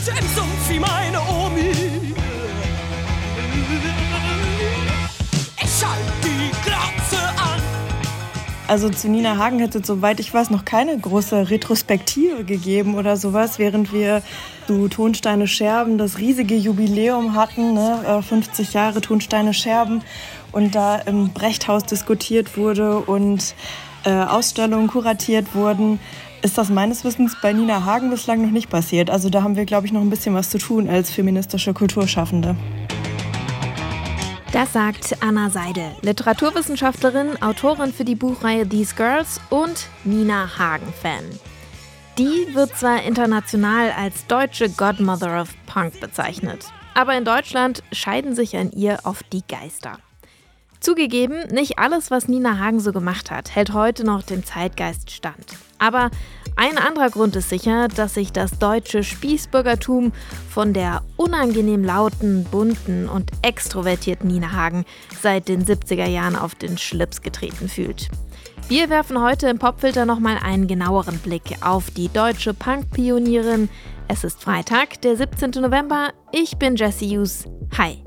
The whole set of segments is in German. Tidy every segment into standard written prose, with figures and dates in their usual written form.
im Sumpf wie meine Omi. Ich halt die Glotze an. Also zu Nina Hagen hätte es, soweit ich weiß, noch keine große Retrospektive gegeben oder sowas, während wir zu Tonsteine Scherben das riesige Jubiläum hatten, ne? 50 Jahre Tonsteine Scherben, und da im Brechthaus diskutiert wurde und Ausstellungen kuratiert wurden, ist das meines Wissens bei Nina Hagen bislang noch nicht passiert. Also da haben wir, glaube ich, noch ein bisschen was zu tun als feministische Kulturschaffende. Das sagt Anna Seidel, Literaturwissenschaftlerin, Autorin für die Buchreihe These Girls und Nina Hagen-Fan. Die wird zwar international als deutsche Godmother of Punk bezeichnet, aber in Deutschland scheiden sich an ihr oft die Geister. Zugegeben, nicht alles, was Nina Hagen so gemacht hat, hält heute noch dem Zeitgeist stand. Aber ein anderer Grund ist sicher, dass sich das deutsche Spießbürgertum von der unangenehm lauten, bunten und extrovertierten Nina Hagen seit den 70er Jahren auf den Schlips getreten fühlt. Wir werfen heute im Popfilter nochmal einen genaueren Blick auf die deutsche Punk-Pionierin. Es ist Freitag, der 17. November. Ich bin Jessie Hughes. Hi!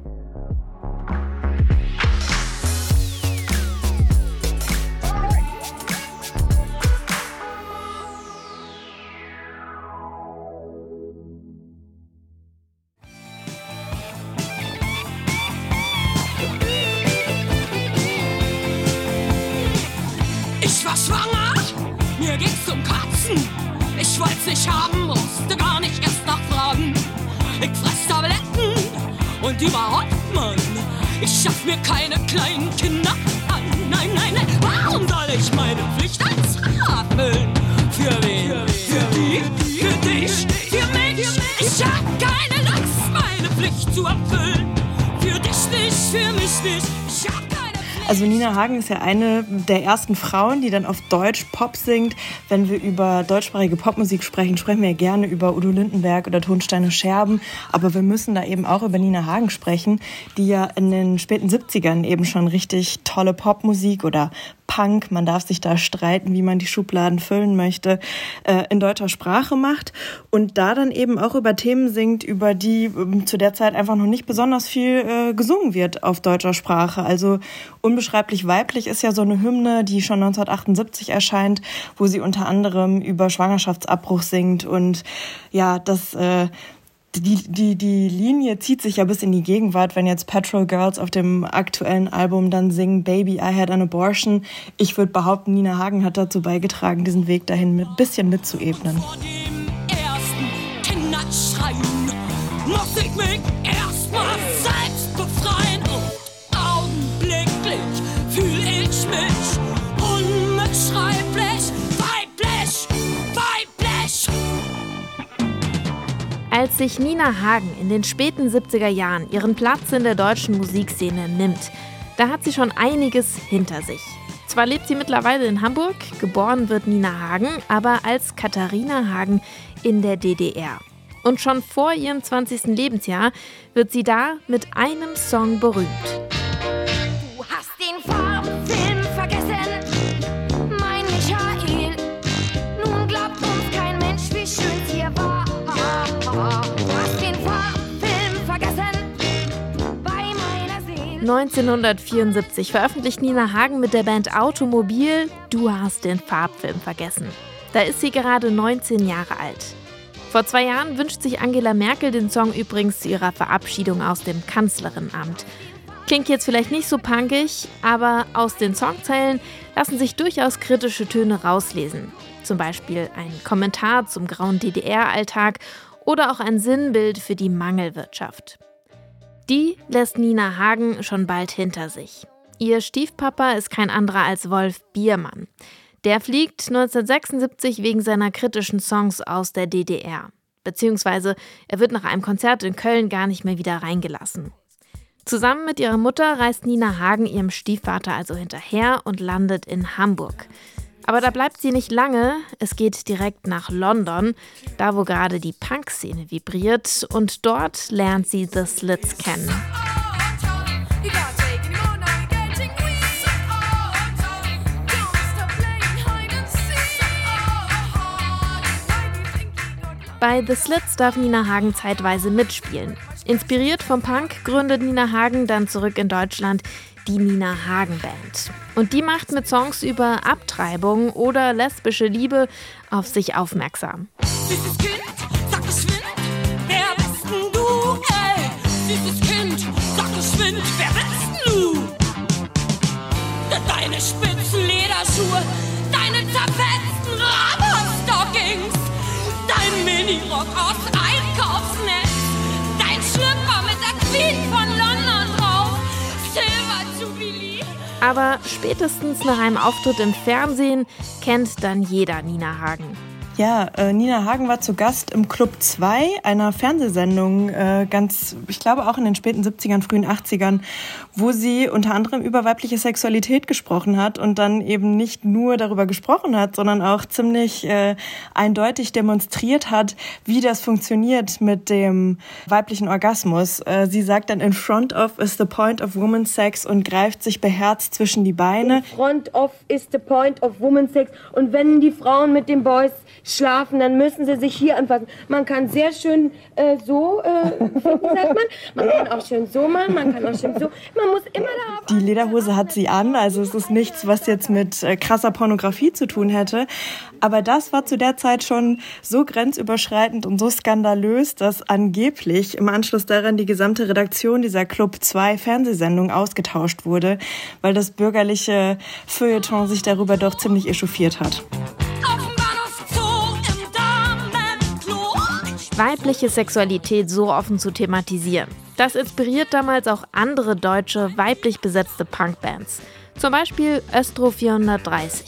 Ich war schwanger, mir ging's um Katzen. Ich wollt's nicht haben, musste gar nicht erst nachfragen. Ich fress Tabletten und überhaupt, Mann, ich schaff mir keine kleinen Kinder an. Nein, nein, nein, warum soll ich meine Pflicht als Vater erfüllen? Für wen? Für die? Für dich? Für mich? Ich hab keine Lust, meine Pflicht zu erfüllen. Für dich nicht, für mich nicht. Ich hab keine. Also Nina Hagen ist ja eine der ersten Frauen, die dann auf Deutsch Pop singt. Wenn wir über deutschsprachige Popmusik sprechen, sprechen wir ja gerne über Udo Lindenberg oder Tonsteine Scherben. Aber wir müssen da eben auch über Nina Hagen sprechen, die ja in den späten 70ern eben schon richtig tolle Popmusik oder Punk, man darf sich da streiten, wie man die Schubladen füllen möchte, in deutscher Sprache macht und da dann eben auch über Themen singt, über die zu der Zeit einfach noch nicht besonders viel gesungen wird auf deutscher Sprache. Also Unbeschreiblich weiblich ist ja so eine Hymne, die schon 1978 erscheint, wo sie unter anderem über Schwangerschaftsabbruch singt und ja, Die Linie zieht sich ja bis in die Gegenwart, wenn jetzt Petrol Girls auf dem aktuellen Album dann singen Baby, I had an abortion. Ich würde behaupten, Nina Hagen hat dazu beigetragen, diesen Weg dahin ein bisschen mitzuebnen. Vor dem ersten Kinderschreien muss ich mich erstmal selbst befreien. Und augenblicklich fühl ich mich unbeschreiblich weiblich, weiblich. Als sich Nina Hagen in den späten 70er Jahren ihren Platz in der deutschen Musikszene nimmt, da hat sie schon einiges hinter sich. Zwar lebt sie mittlerweile in Hamburg, geboren wird Nina Hagen, aber als Katharina Hagen in der DDR. Und schon vor ihrem 20. Lebensjahr wird sie da mit einem Song berühmt. Du hast den Farbfilm vergessen, mein Michael. Nun glaubt uns kein Mensch, wie schön's hier war. Du hast den Farbfilm vergessen, bei meiner Seele. 1974 veröffentlicht Nina Hagen mit der Band Automobil Du hast den Farbfilm vergessen. Da ist sie gerade 19 Jahre alt. Vor 2 Jahren wünscht sich Angela Merkel den Song übrigens zu ihrer Verabschiedung aus dem Kanzlerinamt. Klingt jetzt vielleicht nicht so punkig, aber aus den Songzeilen lassen sich durchaus kritische Töne rauslesen. Zum Beispiel ein Kommentar zum grauen DDR-Alltag oder auch ein Sinnbild für die Mangelwirtschaft. Die lässt Nina Hagen schon bald hinter sich. Ihr Stiefpapa ist kein anderer als Wolf Biermann. Der fliegt 1976 wegen seiner kritischen Songs aus der DDR. Beziehungsweise er wird nach einem Konzert in Köln gar nicht mehr wieder reingelassen. Zusammen mit ihrer Mutter reist Nina Hagen ihrem Stiefvater also hinterher und landet in Hamburg. Aber da bleibt sie nicht lange, es geht direkt nach London, da wo gerade die Punk-Szene vibriert, und dort lernt sie The Slits kennen. Bei The Slits darf Nina Hagen zeitweise mitspielen. Inspiriert vom Punk gründet Nina Hagen dann zurück in Deutschland die Nina Hagen Band. Und die macht mit Songs über Abtreibung oder lesbische Liebe auf sich aufmerksam. Süßes Kind, sag geschwind, wer bist denn du, ey? Süßes Kind, sag geschwind, wer bist du? Deine spitzen Lederschuhe, deine zerfetzten Rubberstockings, dein Minirock aus Einkaufsnetz, dein Schlüpper mit der Queen von London drauf, Silver Jubilee. Aber spätestens nach einem Auftritt im Fernsehen kennt dann jeder Nina Hagen. Ja, Nina Hagen war zu Gast im Club 2, einer Fernsehsendung, ich glaube auch in den späten 70ern, frühen 80ern, wo sie unter anderem über weibliche Sexualität gesprochen hat und dann eben nicht nur darüber gesprochen hat, sondern auch ziemlich eindeutig demonstriert hat, wie das funktioniert mit dem weiblichen Orgasmus. Sie sagt dann, in front of is the point of woman's sex und greift sich beherzt zwischen die Beine. In front of is the point of woman's sex und wenn die Frauen mit den Boys schlafen, dann müssen sie sich hier anfassen. Man kann sehr schön so, sagt man kann auch schön so machen, man kann auch schön so, man muss immer darauf... Die Lederhose hat sie an, also es ist nichts, was jetzt mit krasser Pornografie zu tun hätte. Aber das war zu der Zeit schon so grenzüberschreitend und so skandalös, dass angeblich im Anschluss daran die gesamte Redaktion dieser Club 2 Fernsehsendung ausgetauscht wurde, weil das bürgerliche Feuilleton sich darüber doch ziemlich echauffiert hat. Weibliche Sexualität so offen zu thematisieren. Das inspiriert damals auch andere deutsche, weiblich besetzte Punkbands. Zum Beispiel Östro 430.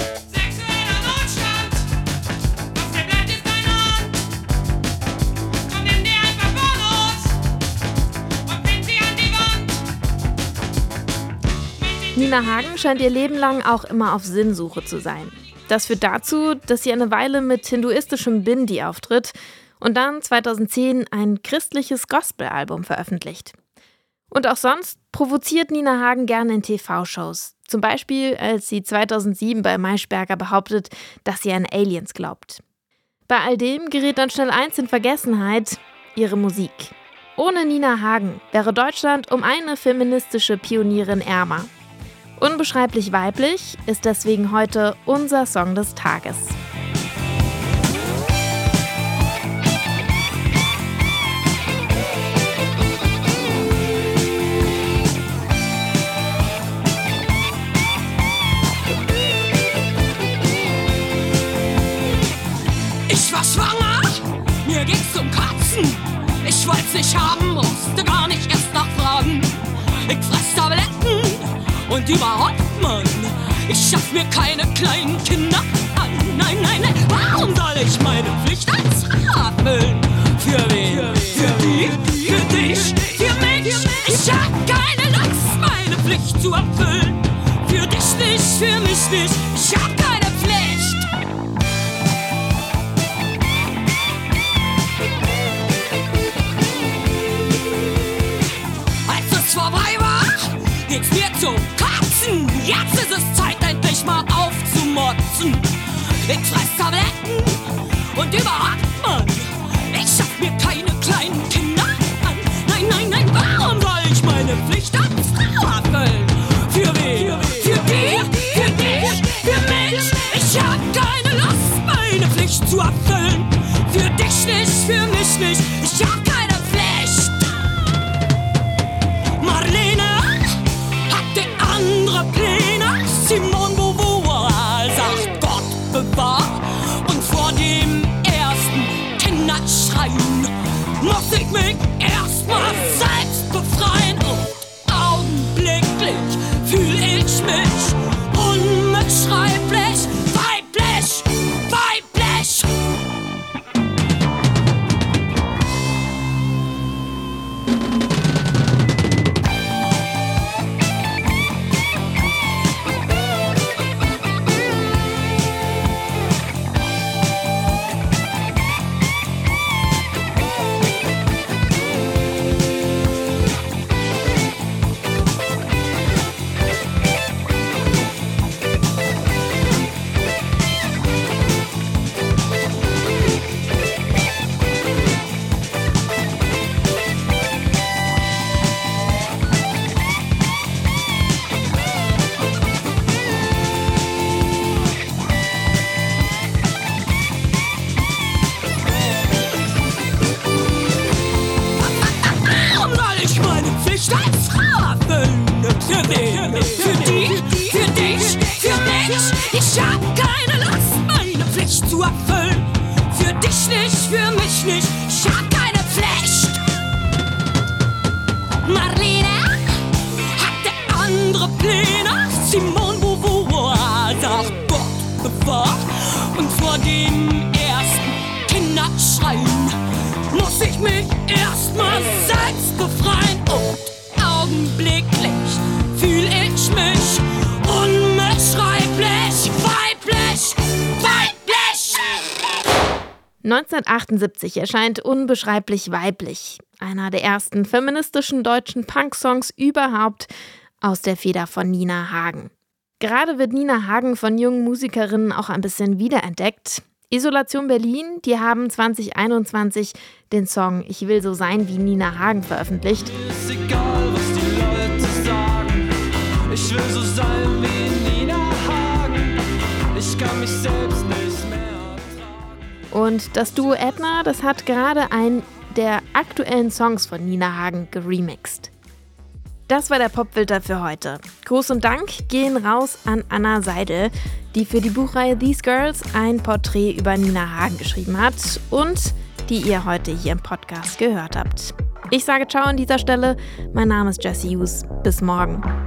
Nina Hagen scheint ihr Leben lang auch immer auf Sinnsuche zu sein. Das führt dazu, dass sie eine Weile mit hinduistischem Bindi auftritt und dann 2010 ein christliches Gospel-Album veröffentlicht. Und auch sonst provoziert Nina Hagen gerne in TV-Shows. Zum Beispiel, als sie 2007 bei Maischberger behauptet, dass sie an Aliens glaubt. Bei all dem gerät dann schnell eins in Vergessenheit: ihre Musik. Ohne Nina Hagen wäre Deutschland um eine feministische Pionierin ärmer. Unbeschreiblich weiblich ist deswegen heute unser Song des Tages. Ich war schwanger, mir ging's um Katzen. Ich wollt's nicht haben, musste gar nicht erst nachfragen. Ich fress Tabletten und überhaupt, Mann, ich schaff mir keine kleinen Kinder an. Nein, nein, nein, warum soll ich meine Pflicht als Frau erfüllen? Für wen? Für die? Für dich? Für mich? Ich hab keine Lust, meine Pflicht zu erfüllen. Für dich nicht, für mich nicht, ich hab keine Pflicht. Als es vorbei war, ging's mir zum Kotzen. Jetzt ist es Zeit, endlich mal aufzumotzen. Ich fress Tabletten und überhaupt, Mann, ich schaff mir keine kleinen Kinder an. Nein, nein, nein, warum soll ich meine Pflicht als Frau erfüllen? Für wen? Für die? Für dich? Für mich? Ich hab keine Lust, meine Pflicht zu erfüllen. Für dich nicht, für mich nicht, ich hab keine Pflicht. Marlene hatte andere Pläne. Simone Beauvoir sagt, Gott bewahr. Und vor dem ersten Kinderschreien muss ich mich erstmal selbst befreien. Und augenblicklich fühl ich mich unbeschreiblich weiblich, weiblich. wen? Für die, für dich, für mich. Ich hab keine Lust, meine Pflicht zu erfüllen. Für dich nicht, für mich nicht. Ich hab keine Pflicht. Marlene hatte andere Pläne. Simone Beauvoir sagt Gott bewahrt. Und vor dem ersten Kinderschreien muss ich mich erstmal selbst befreien. Und augenblicklich fühl ich mich unbeschreiblich weiblich, weiblich. 1978 erscheint Unbeschreiblich weiblich, einer der ersten feministischen deutschen Punk-Songs überhaupt, aus der Feder von Nina Hagen. Gerade wird Nina Hagen von jungen Musikerinnen auch ein bisschen wiederentdeckt. Isolation Berlin, die haben 2021 den Song Ich will so sein wie Nina Hagen veröffentlicht. Ist egal, was die Leute sagen. Ich will so sein wie Nina Hagen. Ich kann mich selbst nicht mehr ertragen. Und das Duo Edna, das hat gerade einen der aktuellen Songs von Nina Hagen geremixed. Das war der Popfilter für heute. Gruß und Dank gehen raus an Anna Seidel, die für die Buchreihe These Girls ein Porträt über Nina Hagen geschrieben hat und die ihr heute hier im Podcast gehört habt. Ich sage ciao an dieser Stelle. Mein Name ist Jessie Hughes. Bis morgen.